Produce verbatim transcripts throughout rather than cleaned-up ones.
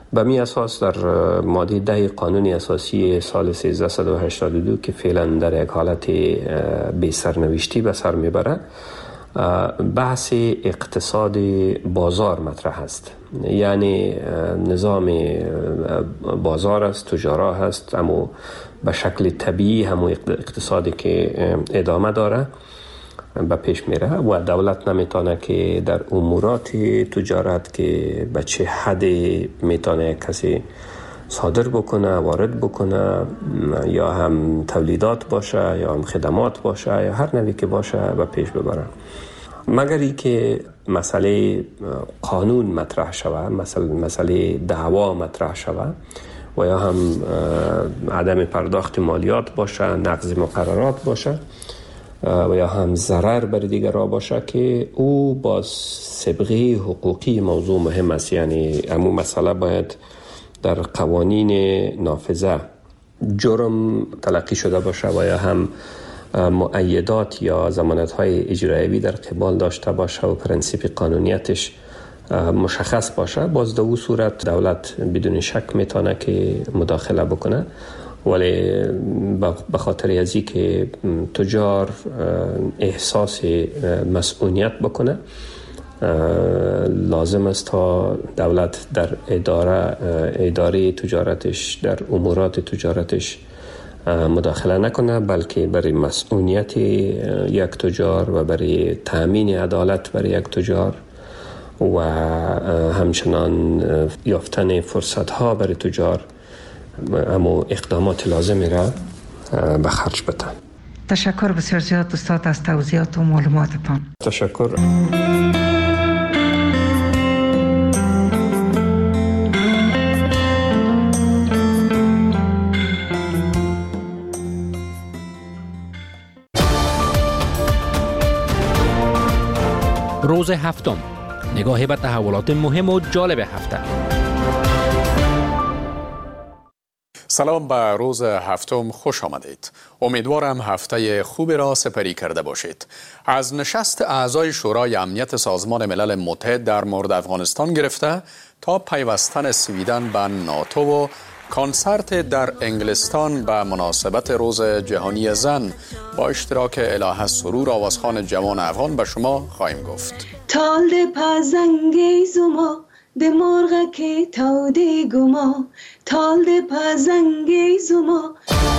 به می اساس در ماده ده قانون اساسی سال سیزده و هشتاد و دو که فعلا در یک حالت بی سرنوشتی به سر میبره، بحث اقتصاد بازار مطرح است. یعنی نظام بازار است، تجارت است، اما به شکل طبیعی همون اقتصادی که ادامه داره به پیش میره و دولت نمیتونه که در امورات تجارت که به چه حد میتونه کسی صادر بکنه، وارد بکنه، یا هم تولیدات باشه یا هم خدمات باشه یا هر نوعی که باشه به پیش ببره، مگر ای که مسئله قانون مطرح شود، مسئله مسئله دعوا مطرح شود و یا هم عدم پرداخت مالیات باشه، نقض مقررات باشه و یا هم ضرر بر دیگرها باشه که او با سابقه حقوقی موضوع مهم است. یعنی امو مسئله باید در قوانین نافذه جرم تلقی شده باشه و یا هم مؤیدات یا ضمانت‌های اجرایی در قبال داشته باشه و پرنسیپ قانونیتش مشخص باشه. باز در اون صورت دولت بدون شک میتونه که مداخله بکنه، ولی به خاطر ازی که تجار احساس مسئولیت بکنه، لازم است تا دولت در اداره اداره تجارتش، در امورات تجارتش مداخله نکنه، بلکه برای مسئولیت یک تجار و برای تأمین عدالت برای یک تجار و همچنان یافتن فرصت ها برای تجار اما اقدامات لازمی را به خرج بدن. تشکر بسیار زیاد استاد از توضیحات و معلوماتتان. تشکر. روز هفتم، نگاهی به تحولات مهم و جالب هفته. سلام، به روز هفتم خوش آمدید. امیدوارم هفته خوبی را سپری کرده باشید. از نشست اعضای شورای امنیت سازمان ملل متحد در مورد افغانستان گرفته تا پیوستن سویدن به ناتو و کنسرت در انگلستان به مناسبت روز جهانی زن با اشتراک الهه سرور آوازخوان جوان افغان به شما خواهیم گفت. تال ده پزنگی زما ده مرغ که تو ده گما، تال ده پزنگی زما.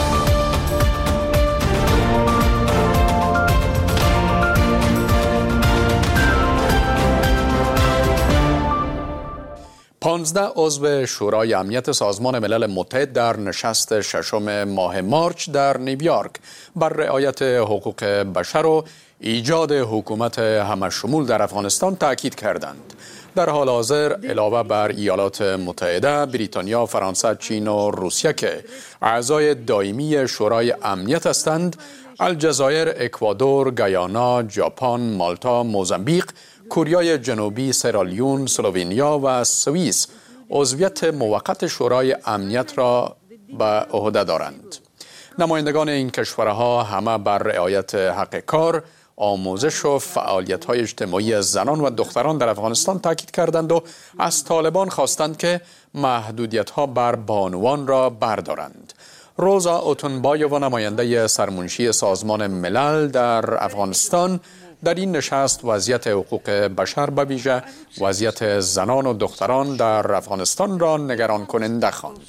پانزده عضو شورای امنیت سازمان ملل متحد در نشست ششم ماه مارچ در نیویورک بر رعایت حقوق بشر و ایجاد حکومت همه‌شمول در افغانستان تاکید کردند. در حال حاضر علاوه بر ایالات متحده، بریتانیا، فرانسه، چین و روسیه که اعضای دائمی شورای امنیت هستند، الجزایر، اکوادور، گیانا، ژاپن، مالتا، موزامبیق، کوریای جنوبی، سرالیون، سلوونیا و سوئیس عضویت موقت شورای امنیت را به عهده دارند. نمایندگان این کشورها همه بر رعایت حق کار، آموزش و فعالیت‌های اجتماعی زنان و دختران در افغانستان تاکید کردند و از طالبان خواستند که محدودیت‌ها بر بانوان را بردارند. روزا اوتونبایووا، نماینده سرمنشی سازمان ملل در افغانستان، در این نشست وضعیت حقوق بشر به ویژه وضعیت زنان و دختران در افغانستان را نگران کننده خواند.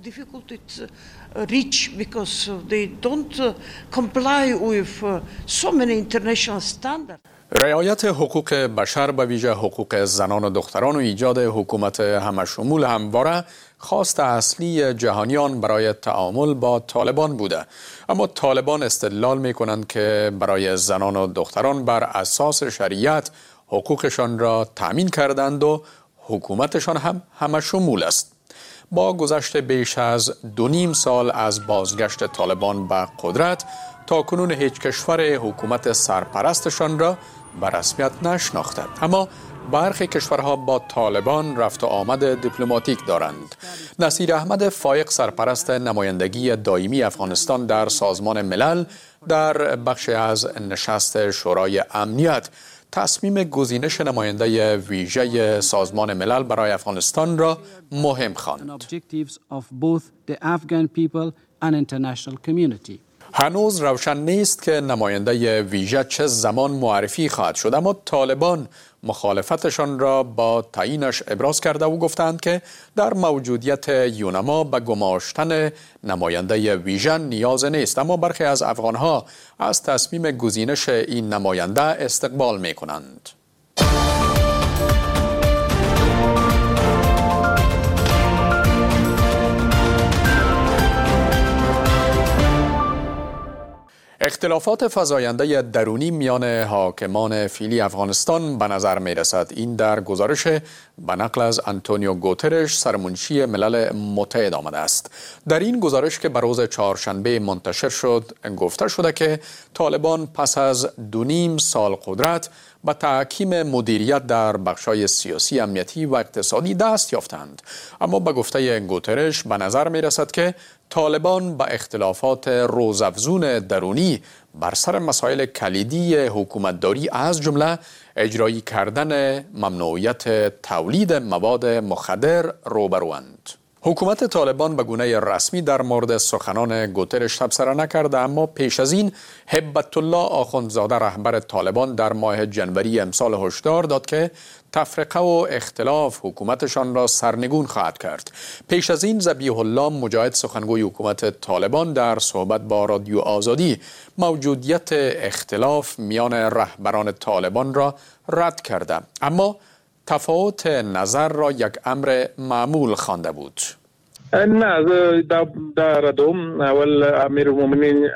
رعایت حقوق بشر به ویژه حقوق زنان و دختران و ایجاد حکومت همه‌شمول همواره خواست اصلی جهانیان برای تعامل با طالبان بوده، اما طالبان استدلال می کنند که برای زنان و دختران بر اساس شریعت حقوقشان را تأمین کردند و حکومتشان هم همه‌شمول است. با گذشت بیش از دو نیم سال از بازگشت طالبان به قدرت، تا کنون هیچ کشور حکومت سرپرستشان را به رسمیت نشناخته، اما برخی کشورها با طالبان رفت و آمد دیپلماتیک دارند. نصیر احمد فایق، سرپرست نمایندگی دائمی افغانستان در سازمان ملل، در بخش از نشست شورای امنیت تصمیم گزینش نماینده ویژه سازمان ملل برای افغانستان را مهم خواند. هنوز روشن نیست که نماینده ویژه چه زمان معرفی خواهد شد، اما طالبان مخالفتشان را با تعیینش ابراز کرده و گفتند که در موجودیت یونما به گماشتن نماینده ویژه نیاز نیست، اما برخی از افغانها از تصمیم گزینش این نماینده استقبال می کنند. اختلافات فزاینده درونی میان حاکمان فعلی افغانستان به نظر می رسد. این در گزارش به نقل از آنتونیو گوترش سرمنشی ملل متحد آمده است. در این گزارش که به روز چهارشنبه منتشر شد گفته شده که طالبان پس از دو نیم سال قدرت به تحکیم مدیریت در بخش‌های سیاسی، امنیتی و اقتصادی دست یافتند، اما به گفته گوترش به نظر می رسد که طالبان به اختلافات روزافزون درونی بر سر مسائل کلیدی حکومتداری از جمله اجرایی کردن ممنوعیت تولید مواد مخدر روبروند. حکومت طالبان به گونه رسمی در مورد سخنان گوترش تبصره نکرده، اما پیش از این هبت الله آخوندزاده رهبر طالبان در ماه جنوری امسال هشدار داد که تفرقه و اختلاف حکومتشان را سرنگون خواهد کرد. پیش از این ذبیح الله مجاهد سخنگوی حکومت طالبان در صحبت با رادیو آزادی موجودیت اختلاف میان رهبران طالبان را رد کرده، اما تفاوت نظر را یک امر معمول خوانده بود. نه، در ردوم اول امیر المؤمنین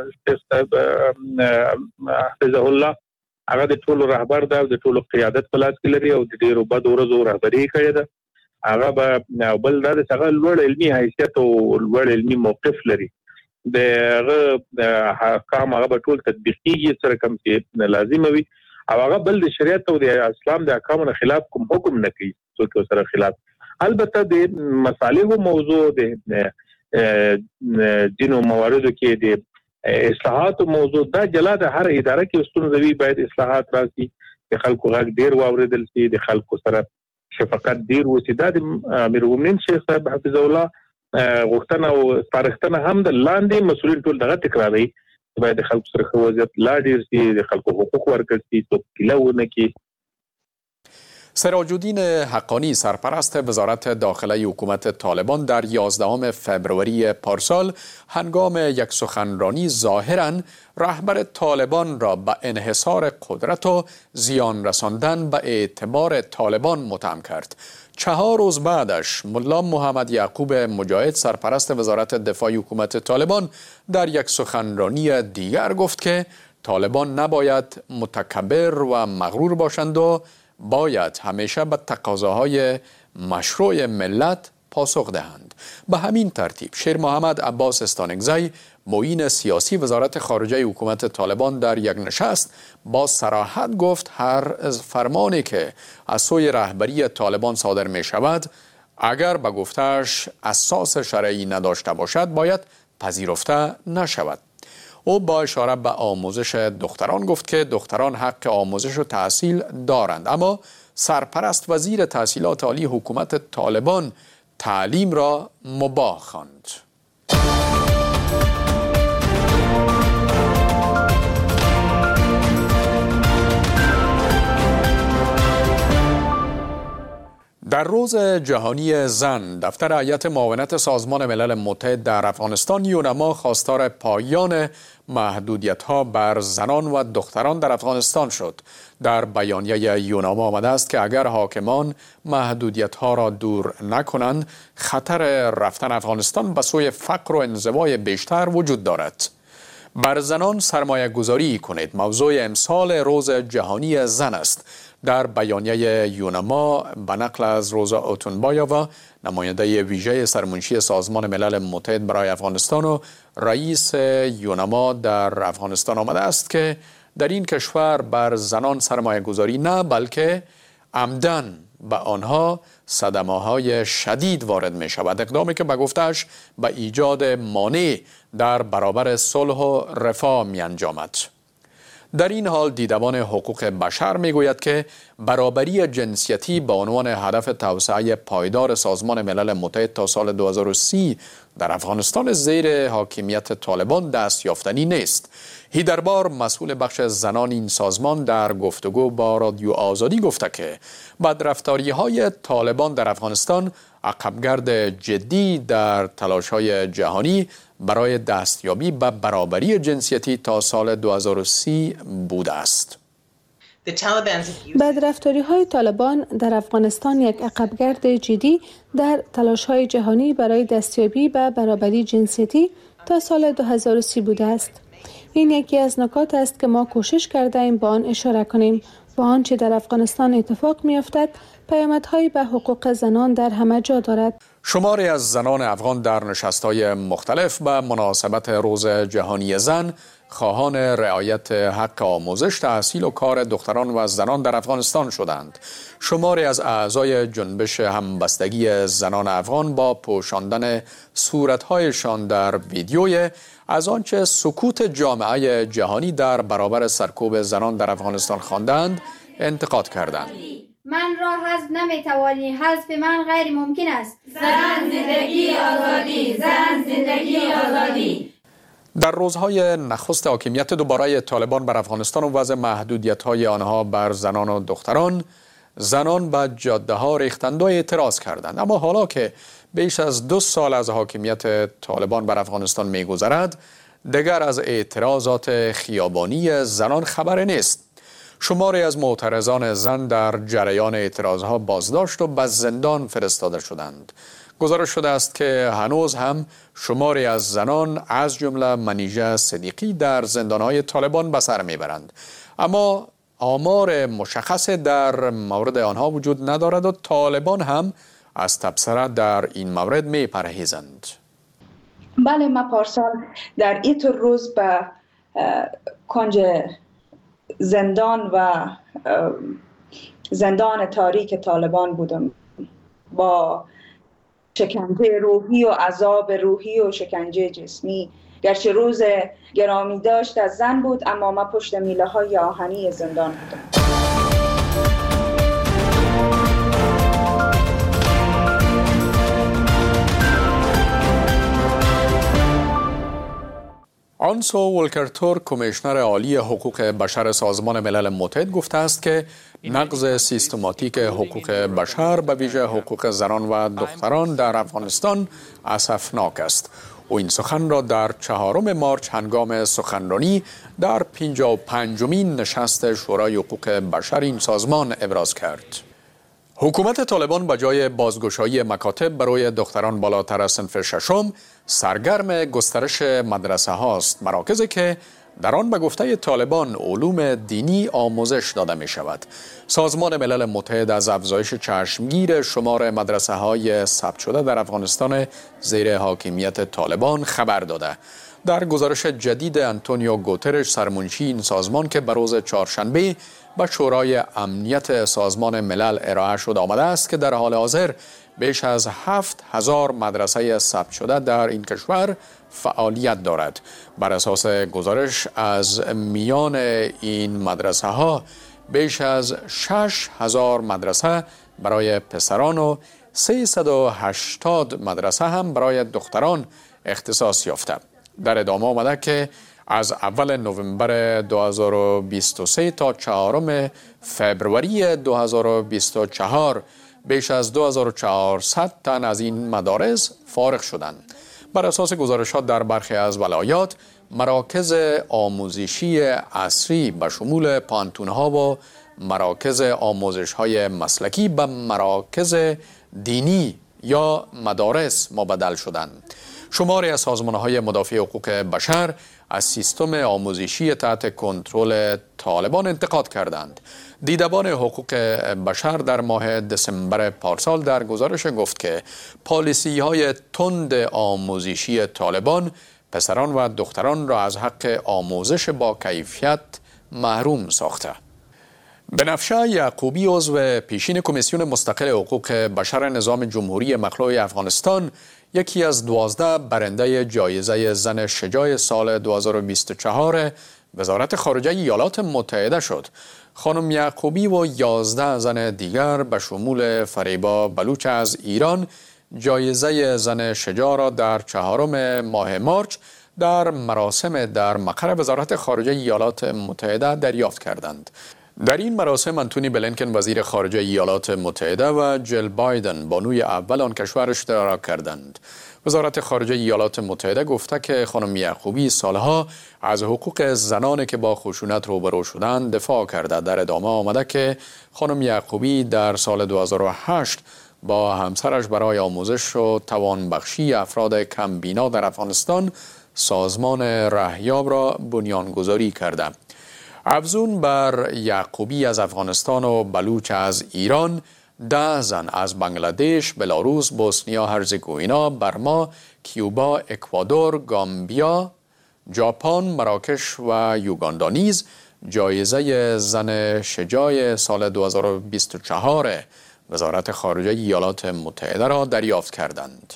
حفظه الله هغه د ټولو رهبر ده او د ټولو قیادت په لاس کې لري او د ډیرو بدو ورځو رهبري کړې ده. هغه به بل دا د هغه لوړ علمي حیثیت او لوړ علمي موقف لري. د هغه احکام هغه به ټول تطبیقیږي سره کوم چې لازم وي، او هغه بل د شریعت او د اسلام د احکامو خلاف کوم حکم نه کوي څوک سره خلاف. البته د مصالحو موضوع د دینو مواردو کې د اصلاحات موضوع دا جلا د هر اداره کې ستونزوي، باید اصلاحات راشي، د خلکو غږ ډیر واوریدل شي، د خلکو سره شفقت ډیر وشي. دا د امیر المؤمنین شیخ صاحب حفظه الله غوښتنه او سپارښتنه هم د لاندې مسؤلین ټول دغه تکراروي، باید د خلکو سره ښه وضعیت لا ډیر شي، د خلکو حقوق ورکړل شي، څوک ګیله ونه کړي. سراج الدین حقانی سرپرست وزارت داخله حکومت طالبان در یازدهم فوریه پارسال هنگام یک سخنرانی ظاهراً رهبر طالبان را به انحصار قدرت و زیان رساندن به اعتبار طالبان متهم کرد. چهار روز بعدش ملا محمد یعقوب مجاهد سرپرست وزارت دفاع حکومت طالبان در یک سخنرانی دیگر گفت که طالبان نباید متکبر و مغرور باشند و باید همیشه به تقاضاهای مشروع ملت پاسخ دهند. به همین ترتیب شیر محمد عباس استانکزی معین سیاسی وزارت خارجه حکومت طالبان در یک نشست با صراحت گفت هر فرمانی که از سوی رهبری طالبان صادر می شود اگر به گفتهش اساس شرعی نداشته باشد باید پذیرفته نشود. او با اشاره به آموزش دختران گفت که دختران حق آموزش و تحصیل دارند، اما سرپرست وزیر تحصیلات عالی حکومت طالبان تعلیم را مباح خواند. در روز جهانی زن، دفتر هیئت معاونت سازمان ملل متحد در افغانستان یونما خواستار پایان محدودیت‌ها بر زنان و دختران در افغانستان شد. در بیانیه یونما آمده است که اگر حاکمان محدودیت‌ها را دور نکنند، خطر رفتن افغانستان به سوی فقر و انزوای بیشتر وجود دارد. بر زنان سرمایه گذاری کنید موضوع امسال روز جهانی زن است. در بیانیه یونما به نقل از روزا اوتونبایووا نماینده ویژه سرمنشی سازمان ملل متحد برای افغانستان و رئیس یونما در افغانستان آمده است که در این کشور بر زنان سرمایه گذاری نه بلکه عمدن به آنها صدمه‌های شدید وارد می شود، اقدامی که به گفتش به ایجاد مانع در برابر صلح و رفاه می انجامد. در این حال دیدبان حقوق بشر میگوید که برابری جنسیتی به عنوان هدف توسعه پایدار سازمان ملل متحد تا سال دو هزار و سی در افغانستان زیر حاکمیت طالبان دست یافتنی نیست. هیدربار مسئول بخش زنان این سازمان در گفتگو با رادیو آزادی گفته که بدرفتاری‌های طالبان در افغانستان عقبگرد جدی در تلاش‌های جهانی برای دستیابی به برابری جنسیتی تا سال دو هزار و سی بوده است. بدرفتاری‌های طالبان در افغانستان یک عقبگرد جدی در تلاش‌های جهانی برای دستیابی به برابری جنسیتی تا سال دو هزار و سی بوده است. این یکی از نکات است که ما کوشش کرده ایم با آن اشاره کنیم. با آنچه در افغانستان اتفاق می‌افتد، پیامدهایی به حقوق زنان در همه جا دارد. شماری از زنان افغان در نشست‌های مختلف به مناسبت روز جهانی زن خواهان رعایت حق آموزش، تحصیل و کار دختران و زنان در افغانستان شدند. شماری از اعضای جنبش همبستگی زنان افغان با پوشاندن صورت‌هایشان در ویدیوی از آنچه سکوت جامعه جهانی در برابر سرکوب زنان در افغانستان خواندند انتقاد کردند. من را حذف نمیتوانی، حذف من غیر ممکن است. زن زندگی آزادی، زن زندگی آزادی. در روزهای نخست حاکمیت دوباره طالبان بر افغانستان و وضع محدودیت‌های آنها بر زنان و دختران، زنان به جاده‌ها ریختند و اعتراض کردند. اما حالا که بیش از دو سال از حاکمیت طالبان بر افغانستان می‌گذرد، دیگر از اعتراضات خیابانی زنان خبری نیست. شماری از معترضان زن در جریان اعتراضها بازداشت و به زندان فرستاده شدند. گزارش شده است که هنوز هم شماری از زنان از جمله منیژه صدیقی در زندانهای طالبان به سر میبرند، اما آمار مشخص در مورد آنها وجود ندارد و طالبان هم از تبصره در این مورد میپرهیزند. بله، ما پارسال در این روز به کنج زندان و زندان تاریک طالبان بودم با شکنجه روحی و عذاب روحی و شکنجه جسمی. گرچه روز گرامی داشت از زن بود، اما ما پشت میله های آهنی زندان بودم. آنسو ولکر تورک، کمیشنر عالی حقوق بشر سازمان ملل متحد، گفته است که نقض سیستماتیک حقوق بشر به ویژه حقوق زنان و دختران در افغانستان اسفناک است. او این سخن را در چهارم مارچ هنگام سخنرانی در پنجاه و پنجمین نشست شورای حقوق بشر این سازمان ابراز کرد. حکومت طالبان به جای بازگشایی مکاتب برای دختران بالاتر از صنف ششم سرگرم گسترش مدرسه هاست، مراکزی که در آن به گفته طالبان علوم دینی آموزش داده می شود. سازمان ملل متحد از افزایش چشمگیر شمار مدرسه های ثبت شده در افغانستان زیر حاکمیت طالبان خبر داده. در گزارش جدید انتونیو گوترش، سرمنشی این سازمان که به روز چهارشنبه به شورای امنیت سازمان ملل ارائه شد آمده است که در حال حاضر بیش از هفت هزار مدرسه ثبت شده در این کشور فعالیت دارد. بر اساس گزارش از میان این مدرسه ها بیش از شش هزار مدرسه برای پسران و سیصد و هشتاد مدرسه هم برای دختران اختصاص یافته. در ادامه آمده که از اول نوامبر دو هزار و بیست و سه تا چهارم فوریه دو هزار و بیست و چهار بیش از دو هزار و چهارصد تن از این مدارس فارغ شدند. بر اساس گزارشات در برخی از ولایات، مراکز آموزشی عصری به شمول پانتون‌ها و مراکز آموزش‌های مسلکی به مراکز دینی یا مدارس مبدل شدند. شماری از سازمان‌های مدافع حقوق بشر از سیستم آموزشی تحت کنترل طالبان انتقاد کردند. دیدبان حقوق بشر در ماه دسامبر پارسال در گزارش گفت که پالیسی‌های تند آموزشی طالبان پسران و دختران را از حق آموزش با کیفیت محروم ساخته. بنفشه یعقوبی، عضو پیشین کمیسیون مستقل حقوق بشر نظام جمهوری مخلوع افغانستان، یکی از دوازده برنده جایزه زن شجاع سال دو هزار و بیست و چهار وزارت خارجه ایالات متحده شد. خانم یعقوبی و یازده زن دیگر به شمول فریبا بلوچ از ایران جایزه زن شجاع را در چهارم ماه مارچ در مراسم در مقر وزارت خارجه ایالات متحده دریافت کردند. در این مراسم انتونی بلینکن وزیر خارجه ایالات متحده و جل بایدن بانوی اول آن کشور اشتراک کردند. وزارت خارجه ایالات متحده گفته که خانم یعقوبی سالها از حقوق زنانی که با خشونت روبرو شدند دفاع کرده. در ادامه آمده که خانم یعقوبی در سال دو هزار و هشت با همسرش برای آموزش و توانبخشی افراد کمبینا در افغانستان سازمان رهیاب را بنیانگذاری کرده. افزون بر یعقوبی از افغانستان و بلوچ از ایران، ده زن از بنگلادش، بلاروس، بوسنیا هرزگوینا، برما، کیوبا، اکوادور، گامبیا، ژاپن، مراکش و یوگاندا نیز جایزه زن شجاع سال دو هزار و بیست و چهار وزارت خارجه ایالات متحده را دریافت کردند.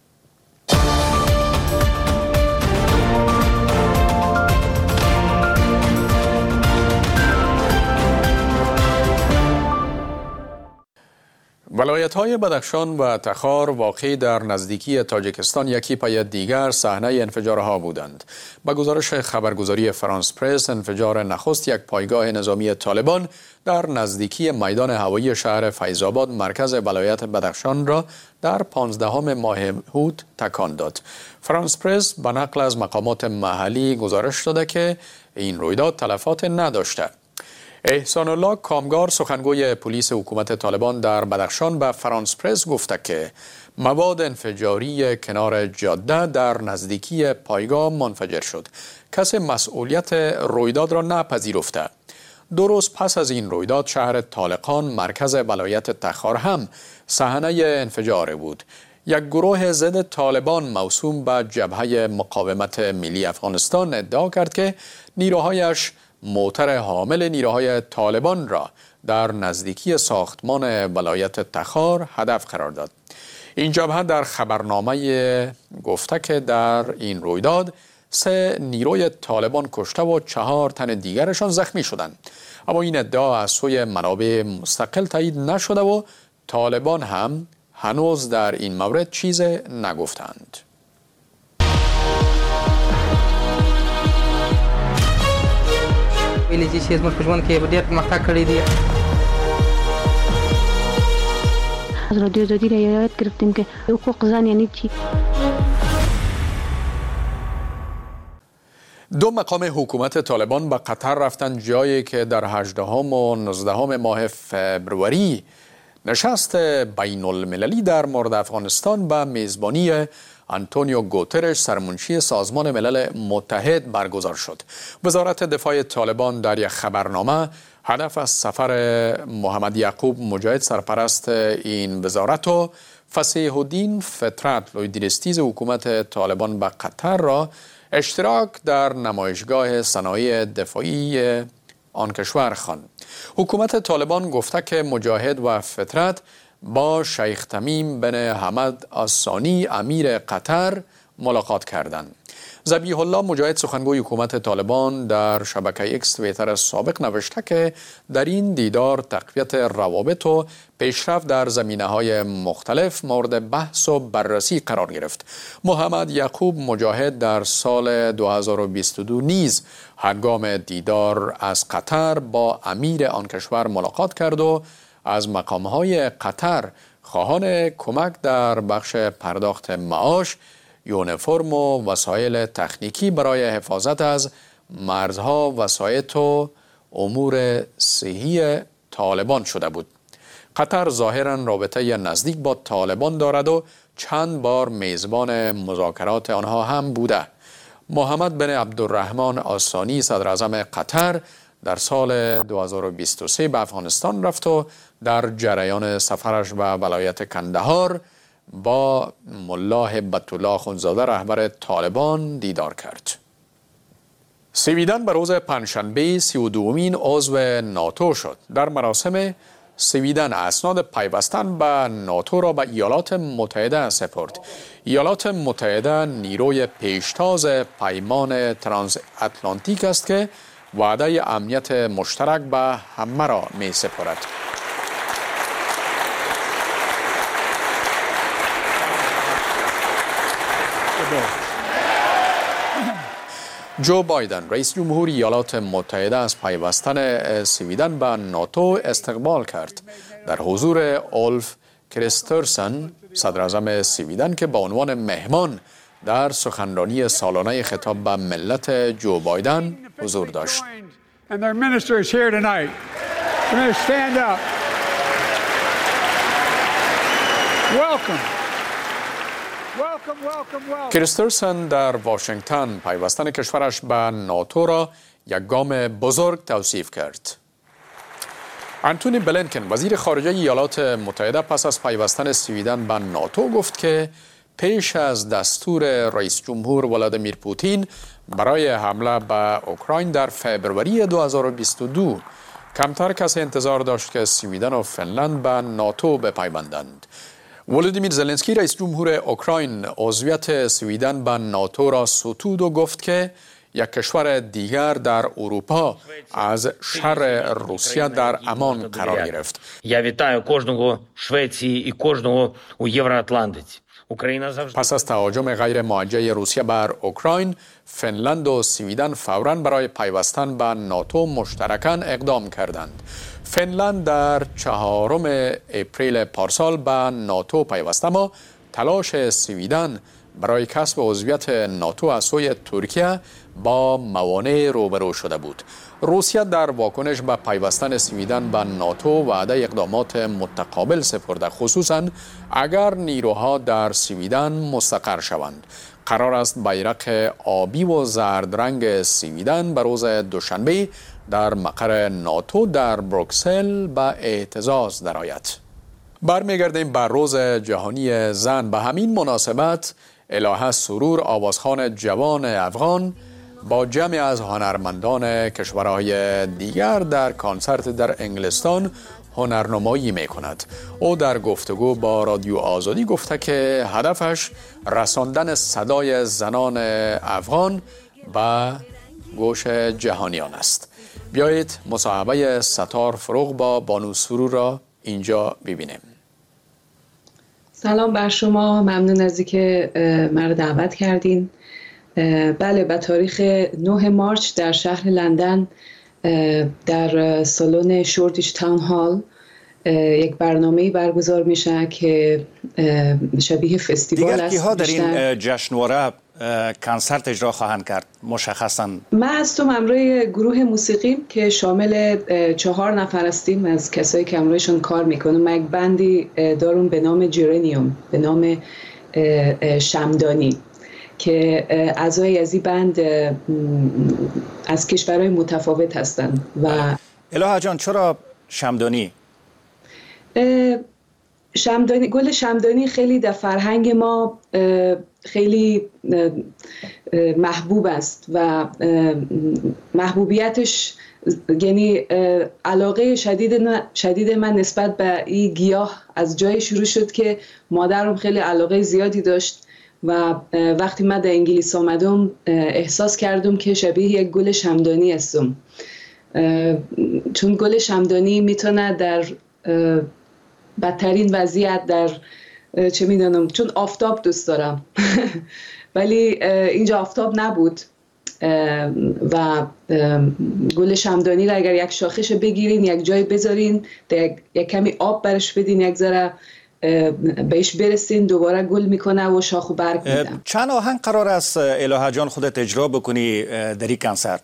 ولایت‌های بدخشان و تخار واقع در نزدیکی تاجیکستان یکی پی دیگر صحنه انفجارها بودند. با گزارش خبرگزاری فرانس پرس، انفجار نخست یک پایگاه نظامی طالبان در نزدیکی میدان هوایی شهر فیض آباد مرکز ولایت بدخشان را در پانزدهم ماه هوت تکان داد. فرانس پرس به نقل از مقامات محلی گزارش داده که این رویداد تلفات نداشته. احسان الله کامگار سخنگوی پلیس حکومت طالبان در بدخشان به فرانس پرس گفته که مواد انفجاری کنار جاده در نزدیکی پایگاه منفجر شد. کسی مسئولیت رویداد را نپذیرفته. دو روز پس از این رویداد شهر طالقان مرکز ولایت تخار هم صحنه انفجار بود. یک گروه ضد طالبان موسوم به جبهه مقاومت ملی افغانستان ادعا کرد که نیروهایش موتر حامل نیروهای طالبان را در نزدیکی ساختمان ولایت تخار هدف قرار داد. این جبهه در خبرنامه گفته که در این رویداد سه نیروی طالبان کشته و چهار تن دیگرشان زخمی شدند. اما این ادعا از سوی منابع مستقل تایید نشده و طالبان هم هنوز در این مورد چیز نگفتند. ویلې چې زموږ په ژوند کې ډېر پرمختګ کړی دی. از رادیو آزادی را یاد گرفتیم که حقوق زن یعنی چی. دو مقام حکومت طالبان به قطر رفتند، جایی که در هجدهم و نوزدهم ماه فبروری نشست بین المللی در مورد افغانستان به میزبانی آنتونیو گوترش سرمنشی سازمان ملل متحد برگزار شد. وزارت دفاع طالبان در یک خبرنامه هدف از سفر محمد یعقوب مجاهد سرپرست این وزارت و فصیح الدین فطرت لویدرستیز حکومت طالبان به قطر را اشتراک در نمایشگاه صنایع دفاعی آن کشور خواند. حکومت طالبان گفته که مجاهد و فطرت با شیخ تمیم بن حمد الثانی امیر قطر ملاقات کردند. ذبیح الله مجاهد سخنگوی حکومت طالبان در شبکه اکس توییتر سابق نوشته که در این دیدار تقویت روابط و پیشرفت در زمینه‌های مختلف مورد بحث و بررسی قرار گرفت. محمد یعقوب مجاهد در سال دو هزار و بیست و دو نیز هنگام دیدار از قطر با امیر آن کشور ملاقات کرد و از مقام‌های قطر خواهان کمک در بخش پرداخت معاش، یونیفرم و وسایل تکنیکی برای حفاظت از مرزها، وسایط و امور صحی طالبان شده بود. قطر ظاهراً رابطه نزدیک با طالبان دارد و چند بار میزبان مذاکرات آنها هم بوده. محمد بن عبدالرحمن الثانی صدر اعظم قطر در سال دو هزار و بیست و سه به افغانستان رفت و در جریان سفرش به ولایت کندهار با ملا هبت الله اخوندزاده رهبر طالبان دیدار کرد. سویدن به روز پنجشنبه سی و دومین عضو ناتو شد. در مراسم سویدن اسناد پیوستن به ناتو را به ایالات متحده سپرد. ایالات متحده نیروی پیشتاز پیمان ترانس اتلانتیک است که وعده امنیت مشترک به همه را می سپرد. جو بایدن رئیس جمهور ایالات متحده از پیوستن سویدن به ناتو استقبال کرد. در حضور اولف کریسترسن صدر اعظم سویدن که به عنوان مهمان در سخنرانی سالانه خطاب به ملت جو بایدن حضور داشت. کریسترسن در واشنگتن پیوستن کشورش به ناتو را یک گام بزرگ توصیف کرد. انتونی بلینکن وزیر خارجه ایالات متحده پس از پیوستن سویدن به ناتو گفت که پیش از دستور رئیس جمهور ولادیمیر پوتین برای حمله به اوکراین در فوریه دو هزار و بیست و دو کمتر کسی انتظار داشت که سویدن و فنلند به ناتو بپیوندند. ولودیمیر زلنسکی رئیس جمهور اوکراین عضویت سویدن به ناتو را ستود و گفت که یک کشور دیگر در اروپا از شر روسیه در امان قرار گرفت. Я вітаю кожного Швеції і кожного у Євроатлантиці. پس از تهاجم غیر موجه روسیه بر اوکراین، فنلند و سویدن فوراً برای پیوستن به ناتو مشترکاً اقدام کردند. فنلند در چهارم اپریل پارسال به ناتو پیوست، اما تلاش سویدن برای کسب عضویت ناتو از سوی ترکیه با موانع روبرو شده بود. روسیه در واکنش به پیوستن سویدن به ناتو وعده اقدامات متقابل سپرده، خصوصا اگر نیروها در سویدن مستقر شوند. قرار است بیرق آبی و زرد رنگ سویدن به روز دوشنبه در مقر ناتو در بروکسل به اعتزاز درآید. برمیگردیم بر روز جهانی زن. به همین مناسبت الهه سرور آوازخوان جوان افغان با جمعی از هنرمندان کشورهای دیگر در کنسرت در انگلستان هنرنمایی می کند. او در گفتگو با رادیو آزادی گفته که هدفش رساندن صدای زنان افغان به گوش جهانیان است. بیایید مصاحبه ستار فروغ با بانو سرور را اینجا ببینیم. سلام بر شما، ممنون از اینکه مرا دعوت کردین. بله، به تاریخ نه مارچ در شهر لندن در سالن شوردیش تاون هال یک برنامه‌ای برگزار میشه که شبیه فستیوال است. دیگر کیها در این جشنواره کنسرت اجرا خواهند کرد مشخصاً؟ من هستم همراه گروه موسیقی که شامل چهار نفر هستیم از کسایی که همراهشون کار میکنم. من یک بندی دارم به نام جرانیوم، به نام شمدانی، که اعضای از این بند از کشورهای متفاوت هستند. و الهه جان چرا شمدانی؟ شمدانی، گل شمدانی خیلی در فرهنگ ما خیلی محبوب است و محبوبیتش یعنی علاقه شدید شدید من نسبت به این گیاه از جای شروع شد که مادرم خیلی علاقه زیادی داشت و وقتی من در انگلیس آمدم احساس کردم که شبیه یک گل شمدانی هستم، چون گل شمدانی میتونه در بدترین وضعیت، در چه میدونم، چون آفتاب دوست دارم ولی اینجا آفتاب نبود و گل شمدانی را اگر یک شاخش بگیرین، یک جای بذارین، یک, یک کمی آب برش بدین، یک ذره بهش برسین، دوباره گل میکنه و شاخ و برگ میده. چند آهنگ قرار است الهه جان خودت اجرا بکنی در این کنسرت؟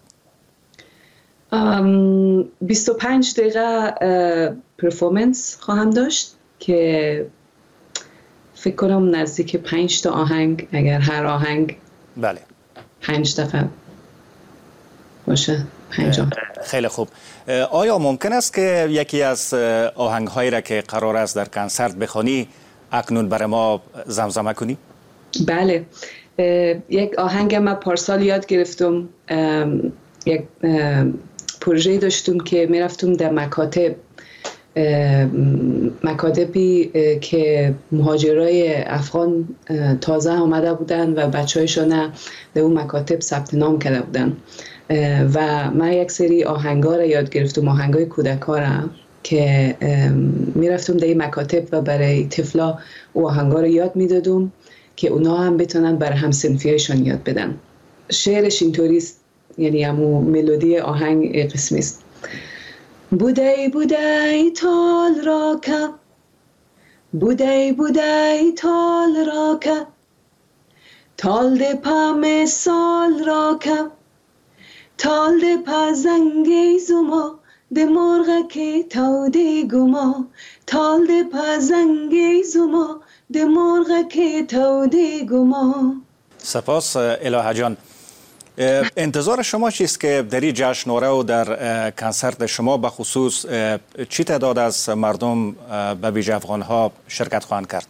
بیست و پنج دقیقه پرفورمنس خواهم داشت که فکر کنم نزدیک پنج تا آهنگ، اگر هر آهنگ بله پنج دقیقه باشه. پنج آهنگ. خیلی خوب. آیا ممکن است که یکی از آهنگ‌هایی را که قرار است در کنسرت بخوانی اکنون برای ما زمزمه کنی؟ بله، یک آهنگ من پارسال یاد گرفتم. یک پروژه داشتم که میرفتم در مکاتب مکاتبی که مهاجرای افغان تازه آمده بودن و بچه هایشان در اون مکاتب ثبت نام کرده بودن و من یک سری آهنگا را یاد گرفتم، آهنگای کودکا را که میرفتم در این مکاتب و برای طفلا او آهنگا را یاد میدادم که اونا هم بتونن برای همسنفیایشان یاد بدن. شعرش اینطوریست، یعنی همون ملودی آهنگ قسمی است. بودای بودای تال را که بودای بودای تال را که تال ده پا مثال را که تال ده پا زنگی زما ده مرغ که توده گما تال ده پا زنگی زما ده مرغ که توده گما. سپاس الهه جان. انتظار شما چیست که در این جشنواره و در کنسرت شما به خصوص چی تعداد از مردم به ویژه افغان ها شرکت خواهند کرد؟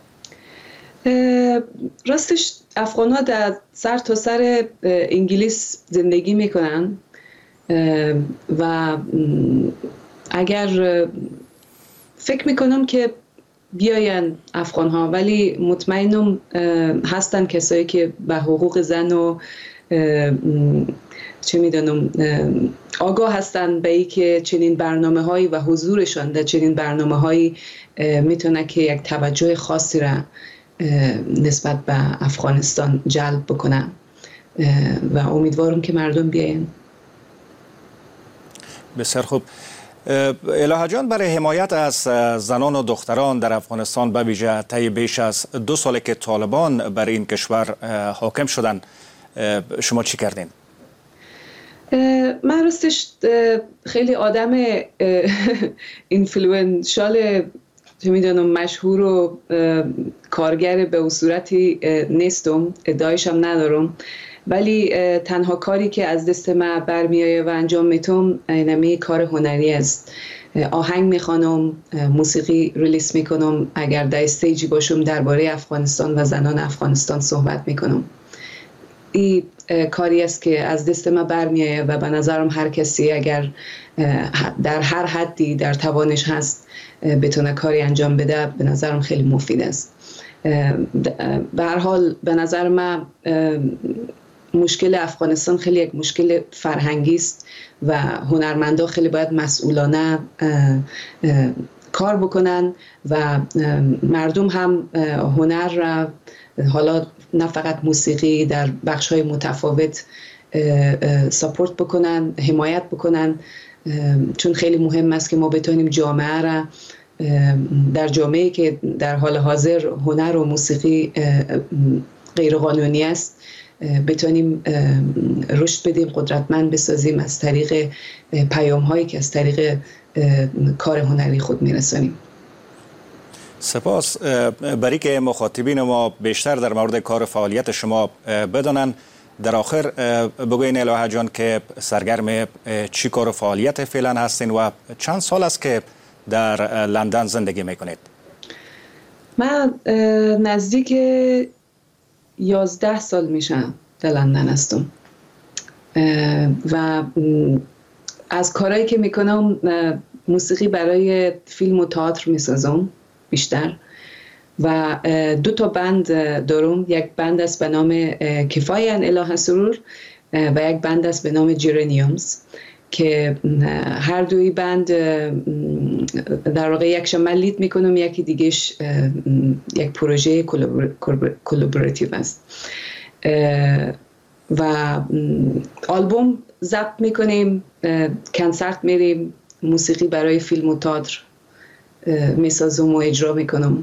راستش افغان ها در سر تا سر انگلیس زندگی میکنن و اگر فکر میکنم که بیاین افغان ها، ولی مطمئنم هستن کسایی که به حقوق زن و چه میدونم آگاه هستن به ای که چنین برنامه هایی و حضورشان در چنین برنامه هایی میتونه که یک توجه خاصی را نسبت به افغانستان جلب بکنه و امیدوارم که مردم بیاین. بسیار خوب. الهه جان، برای حمایت از زنان و دختران در افغانستان به ویژه طی بیش از دو ساله که طالبان بر این کشور حاکم شدن شما چی کردین؟ من راستش خیلی آدم اینفلوئنشال چه میدونم مشهور و کارگر به صورتی نیستم، ادعایشم ندارم، ولی تنها کاری که از دست من برمیایه و انجام میتونم اینمی کار هنری است. آهنگ میخوانم، موسیقی ریلیس میکنم، اگر در استیجی باشم درباره افغانستان و زنان افغانستان صحبت میکنم. این کاری است که از دست ما برمیایه و به نظرم هر کسی اگر در هر حدی در توانش هست بتونه کاری انجام بده به نظرم خیلی مفید است. به هر حال به نظر من مشکل افغانستان خیلی یک مشکل فرهنگی است و هنرمندا خیلی باید مسئولانه کار بکنن و مردم هم هنر را حالا نه فقط موسیقی در بخش‌های متفاوت ساپورت بکنن، حمایت بکنن، چون خیلی مهم است که ما بتونیم جامعه را در جامعه‌ای که در حال حاضر هنر و موسیقی غیرقانونی است بتونیم رشد بدیم، قدرتمند بسازیم از طریق پیام‌هایی که از طریق کار هنری خود میرسانیم. سپاس. برای که مخاطبین ما بیشتر در مورد کار فعالیت شما بدانن، در آخر بگوین الهه جان که سرگرم چی کار و فعالیت فعلا هستین و چند سال است که در لندن زندگی میکنید؟ من نزدیک یازده سال میشم در لندن هستم و از کارهایی که میکنم موسیقی برای فیلم و تئاتر میسازم بیشتر و دو تا بند دارم. یک بند است به نام کفایه اله سرور و یک بند است به نام جرانیومز که هر دوی بند در واقع یکشون من لید میکنم، یکی دیگهش یک پروژه کلابراتیو است و آلبوم ضبط میکنیم، کنسرت میریم، موسیقی برای فیلم و تئاتر میسازم و اجرا میکنم.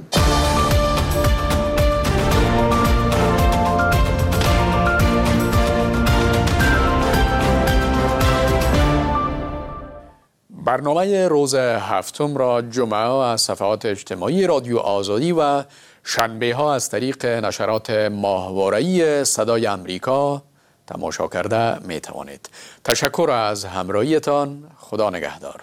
برنامه روز هفتم را جمعه از صفحات اجتماعی رادیو آزادی و شنبه ها از طریق نشرات ماهواره‌ای صدای امریکا تماشا کرده می توانید. تشکر از همراهیتان. خدا نگهدار.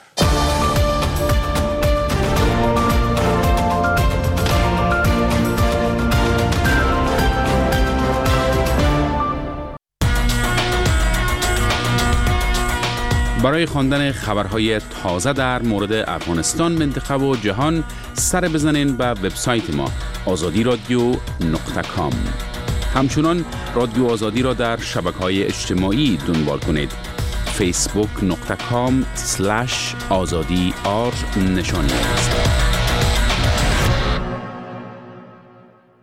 برای خواندن خبرهای تازه در مورد افغانستان، منطقه و جهان سر بزنین به وبسایت ما آزادی رادیو نقطه کام. همچنان رادیو آزادی را در شبکه‌های اجتماعی دنبال کنید. فیسبوک نقطه کام سلش آزادی آر نشانی است.